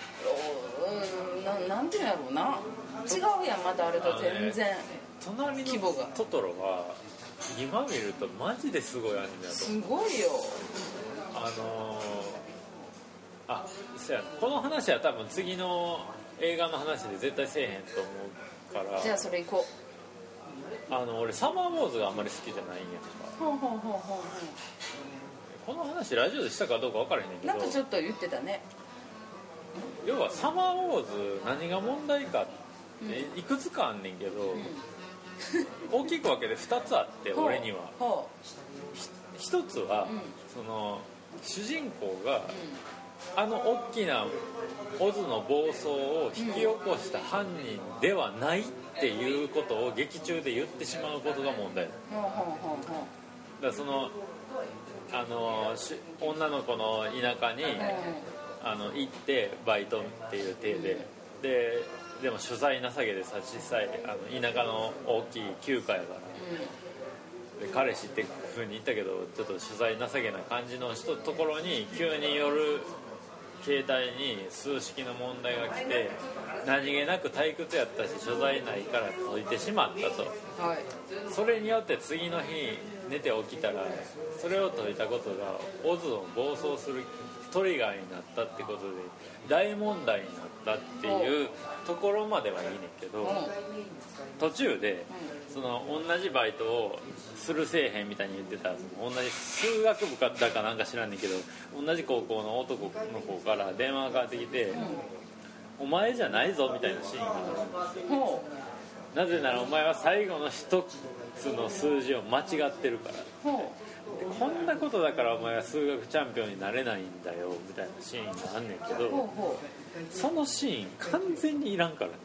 うん、な, なんていうんやろうな違うやんまたあれと全然、ね、 隣のトトロは今見るとマジですごいアニメだと思う。 すごいよ。 あのーあ、そうやこの話は多分次の映画の話で絶対せえへんと思うからじゃあそれ行こう。あの俺サマーウォーズがあんまり好きじゃないんやんか。 ほうほうほうほうほう。 この話ラジオでしたかどうか分からへんねんけどなんかちょっと言ってたね。 要はサマーウォーズ何が問題かっていくつかあんねんけど、うん、大きく分けてふたつあって俺にはひとつは、うん、その主人公が、うんあの大きなオズの暴走を引き起こした犯人ではないっていうことを劇中で言ってしまうことが問題だ。だからそのあの女の子の田舎にあの行ってバイトっていう体でででも取材なさげでさ実際あの田舎の大きい旧家やからで彼氏って風に言ったけどちょっと取材なさげな感じの人ところに急に夜携帯に数式の問題が来て何気なく退屈やったし所在ないから解いてしまったと、はい、それによって次の日寝て起きたらそれを解いたことがオズを暴走するトリガーになったってことで大問題になったっていうところまではいいねんけど途中でその同じバイトをするせえへんみたいに言ってた同じ数学部だかなんか知らんねんけど同じ高校の男の子から電話がかかってきて、うん、お前じゃないぞみたいなシーンがあるんですよ。なぜならお前は最後の一つの数字を間違ってるからこんなことだからお前は数学チャンピオンになれないんだよみたいなシーンがあんねんけどほうほうそのシーン完全にいらんからね。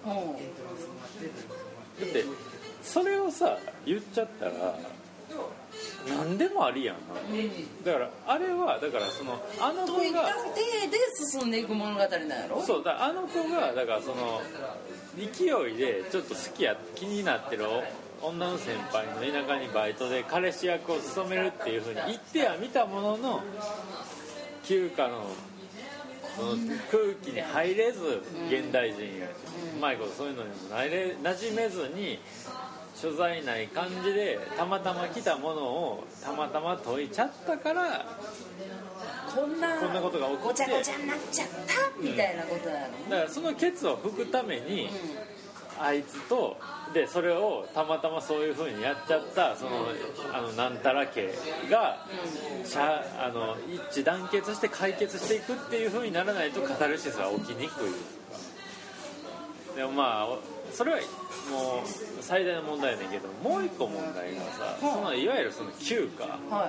だってそれをさ言っちゃったら何でもありやんな、うん、だからあれはだからそのあの子がといった体で進んでいく物語なんやろ。 そうだあの子がだからその勢いでちょっと好きや気になってる女の先輩の田舎にバイトで彼氏役を務めるっていう風に言っては見たものの旧家のその空気に入れず現代人うまいことそういうのにもなじめずに所在ない感じでたまたま来たものをたまたま解いちゃったからこんなこんなことが起こってごちゃごちゃになっちゃったみたいなことなの、 うん、だからそのケツを拭くために、うん、あいつとでそれをたまたまそういう風にやっちゃったその、あのなんたら家が、うん、しゃあの一致団結して解決していくっていう風にならないとカタルシスは起きにくい。でもまあそれはもう最大の問題やねんけど、もう一個問題がさ、そのいわゆるその旧家、はい、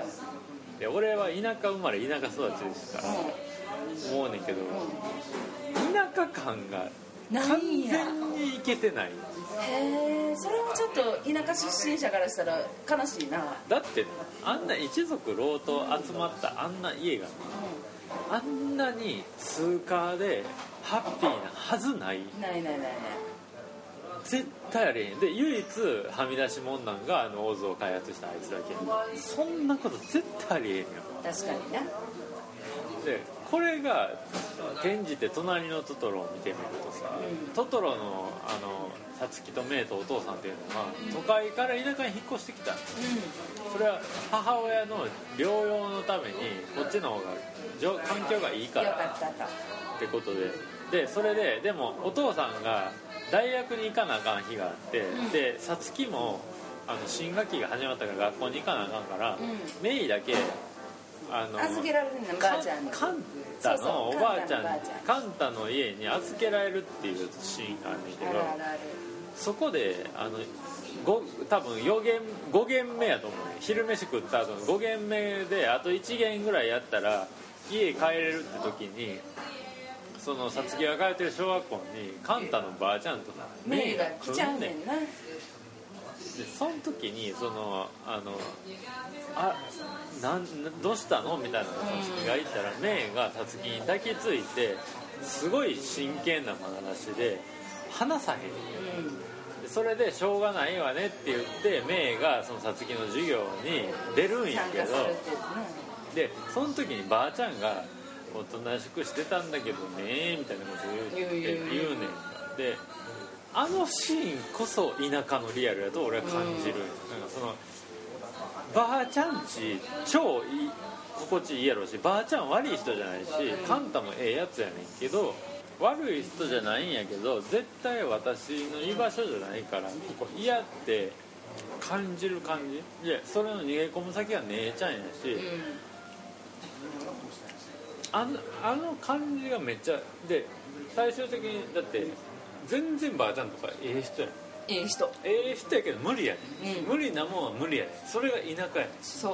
で俺は田舎生まれ田舎育ちでしたから思うねんけど、田舎感が完全にいけてない。 へえ、それはちょっと田舎出身者からしたら悲しいな。 だってあんな一族老頭集まったあんな家が、うん、あんなに通過でハッピーなはずない。 ないないないない。 絶対ありえん。で唯一はみ出しもんなんがあのオズを開発したあいつだけ。そんなこと絶対ありえんよ。 確かにな。 でこれが転じて隣のトトロを見てみるとさ、うん、トトロのあのサツキとメイとお父さんっていうのは、うん、都会から田舎に引っ越してきた、うん、それは母親の療養のためにこっちの方が環境がいいからってことで、でそれででもお父さんが大学に行かなあかん日があって、うん、でサツキもあの新学期が始まったから学校に行かなあかんから、うん、メイだけあの預けられるんだばあちゃんに。 カンタのおばあちゃんカンタの家に預けられるっていうシーンがあるんだけど、あるある、そこであのご多分よ限ご限目やと思う。昼飯食った後のご限目であといち限ぐらいやったら家帰れるって時に、そのさつきが通ってる小学校にカンタのばあちゃんとメイが来ちゃうねんな。でその時にそのあのあなんどうしたのみたいなさつきが言ったら、うん、メイがさつきに抱きついてすごい真剣なまなざしで話さへん、うん、でそれでしょうがないわねって言ってメイがそのさつきの授業に出るんやけど、でその時にばあちゃんがおとなしくしてたんだけどねみたいなこと言うって言うねんか。であのシーンこそ田舎のリアルやと俺は感じる、うん、なんかそのばあちゃんち超い心地いいやろうし、ばあちゃん悪い人じゃないし、カンタもええやつやねんけど、悪い人じゃないんやけど絶対私の居場所じゃないからここ嫌って感じる感じで、それの逃げ込む先は姉ちゃんやし、うん、あの、あの感じがめっちゃで、最終的にだって全然ばあちゃんとかええ人やん。 ええ人ええ人やけど無理やね、うん、無理なもんは無理やね。それが田舎やね。 そう、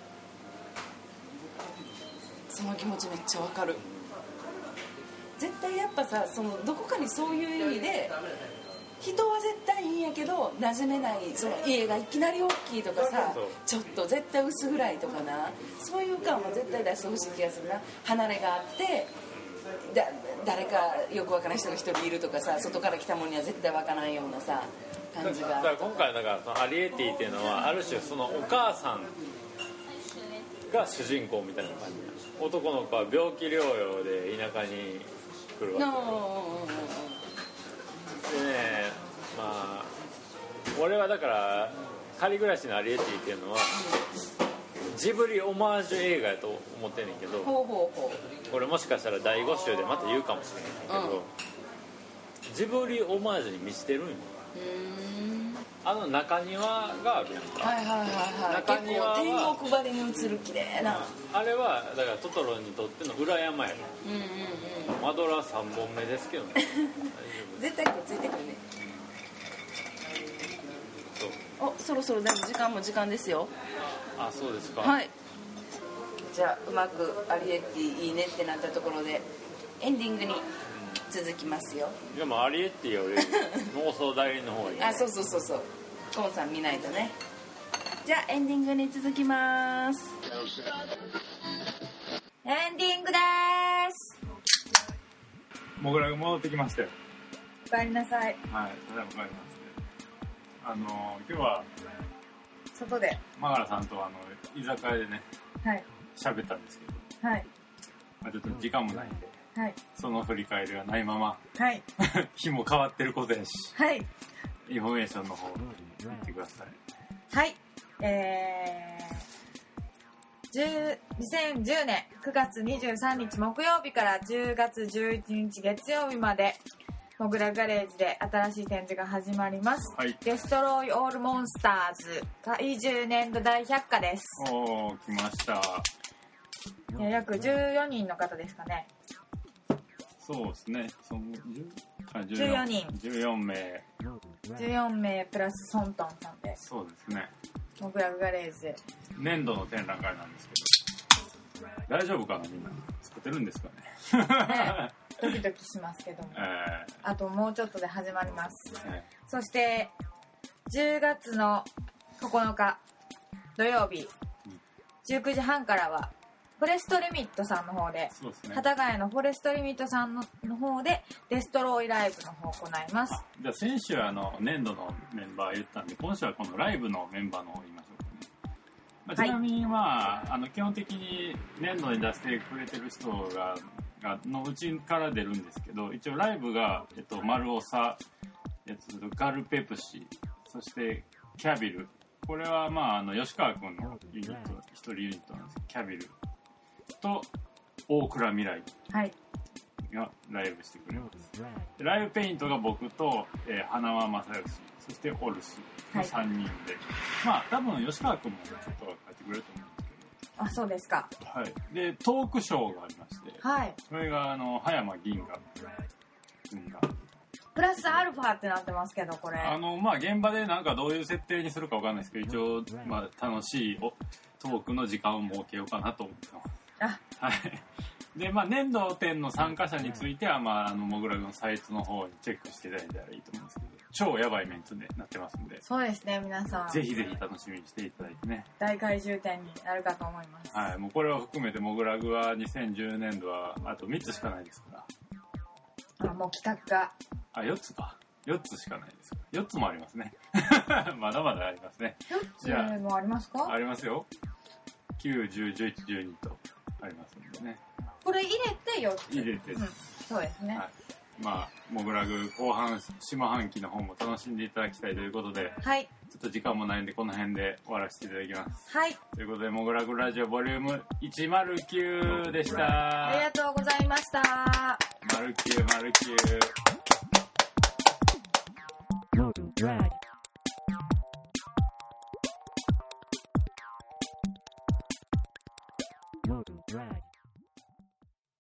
その気持ちめっちゃわかる。絶対やっぱさ、そのどこかにそういう意味で人は絶対いいんやけど馴染めない、その家がいきなり大きいとかさ、ちょっと絶対薄暗いとかな、そういう感は絶対出してほしい気がするな。離れがあってだ誰かよくわからない人が一人いるとかさ、外から来たものには絶対わからないようなさ感じが。 だから今回だからそのアリエッティっていうのはある種そのお母さんが主人公みたいな感じ。男の子は病気療養で田舎に来るわけで、 no. でね、まあ俺はだから仮暮らしのアリエッティっていうのはジブリオマージュ映画やと思ってんねんけど、 ほうほうほう、これもしかしたらだいご週でまた言うかもしれないけど、うん、ジブリオマージュに満ちてるんよ。うーん、あの中庭があるやんか。 はいはいはいはい。中庭は結構天国張りに映る綺麗な、 あれはだからトトロにとっての裏山やね、うんうんうん、マドラーさんぼんめですけどね絶対こっついてくるね。そう、お、そろそろでも時間も時間ですよ。 あ、そうですか。 はい、じゃあうまくアリエッティいいねってなったところでエンディングに続きますよ。 でもアリエッティより妄想代理の方がいい。 あ、そうそうそうそう、コンさん見ないとね。じゃあエンディングに続きます。エンディングでーす。 モグラが戻ってきましたよ。 お帰りなさい。 はい、ただいま帰りますね。あの今日は外でマガラさんとあの居酒屋でね、 はい、 喋ったんですけど、 はい、 あ、ちょっと時間もないんで、 はい、 その振り返りがないまま、 はい、 日も変わってることやし、 はい、 インフォメーションの方見てください。 はい、えー、にせんじゅうねんくがつにじゅうさんにち木曜日からじゅうがつじゅういちにち月曜日までモグラガレージで新しい展示が始まります、 はい、 デストロイオールモンスターズ怪獣年度大百科です。 おー、来ました。 約じゅうよにんの方ですかね。 そうですね、そのじゅうよにん、 じゅうよんめい、 じゅうよんめいプラスソントンさんで、 そうですね、 モグラガレージで年度の展覧会なんですけど、大丈夫かな、みんな作ってるんですかね。 ね、ドキドキしますけども、えー、あともうちょっとで始まります、えー、そしてじゅうがつのここのか土曜日、うん、じゅうくじはんからはフォレストリミットさんの方で、そうですね、幡ヶ谷のフォレストリミットさん の, の方でデストロイライブの方を行います。 じゃあ先週はあの年度のメンバー言ったんで、今週はこのライブのメンバーの方を言いましょうかね。まあ、ちなみに、まあ、あの基本的に年度に出してくれてる人がのうちから出るんですけど、一応ライブが、えっと、マルオサ、えっと、ガルペプシ、そしてキャビル、これは、まあ、あの吉川君のユニット、一人ユニットなんですけど、キャビルと大倉未来がライブしてくれます、はい、ライブペイントが僕と、えー、花輪正義、そしてオルスのさんにんで、はい、まあ多分吉川君もちょっと書いてくれると思うんですけど。 あ、そうですか。 はい。でトークショーがありまして、 はい、 それがあの葉山銀河君がプラスアルファってなってますけど、これあのまあ現場でなんかどういう設定にするかわかんないですけど、一応まあ楽しいおトークの時間を設けようかなと思ってます。あ、はい。で、まあ、年度展の参加者については、まあ、あの、モグラグのサイトの方にチェックしていただいたらいいと思うんですけど、超やばいメンツでなってますんで。 そうですね、皆さん。 ぜひぜひ楽しみにしていただいてね。 大怪獣展になるかと思います。 はい、もうこれを含めてモグラグはにせんじゅうねんどはあとみっつしかないですから。 あ、もう企画が。 あ、よっつか。よっつしかないです。よっつもありますね。まだまだありますね。 よっつもありますか？ ありますよ。きゅう、じゅう、じゅういち、じゅうにと。ありますんでね。 これ入れてよっつ。 入れて、うん、 そうですね。はい、 まあモグラグ後半下半期の方も楽しんでいただきたいということで、 はい、 ちょっと時間もないんでこの辺で終わらせていただきます。 はい。 ということでモグラグラジオボリュームいちまるきゅうでした。 ありがとうございました。 まるきゅうまるきゅう。